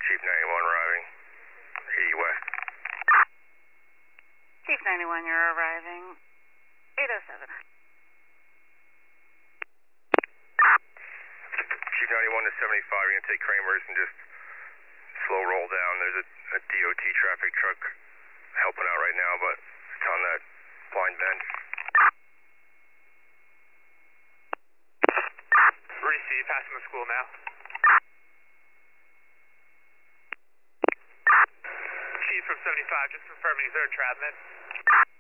Chief 91 arriving. 80 West. Chief 91, you're arriving. 807. Chief 91 to 75, you're going to take Kramers and just slow roll down. There's a DOT traffic truck helping out right now, but it's on that blind bend. Receive, passing the school now. Chief from 75, just confirming third Trapman.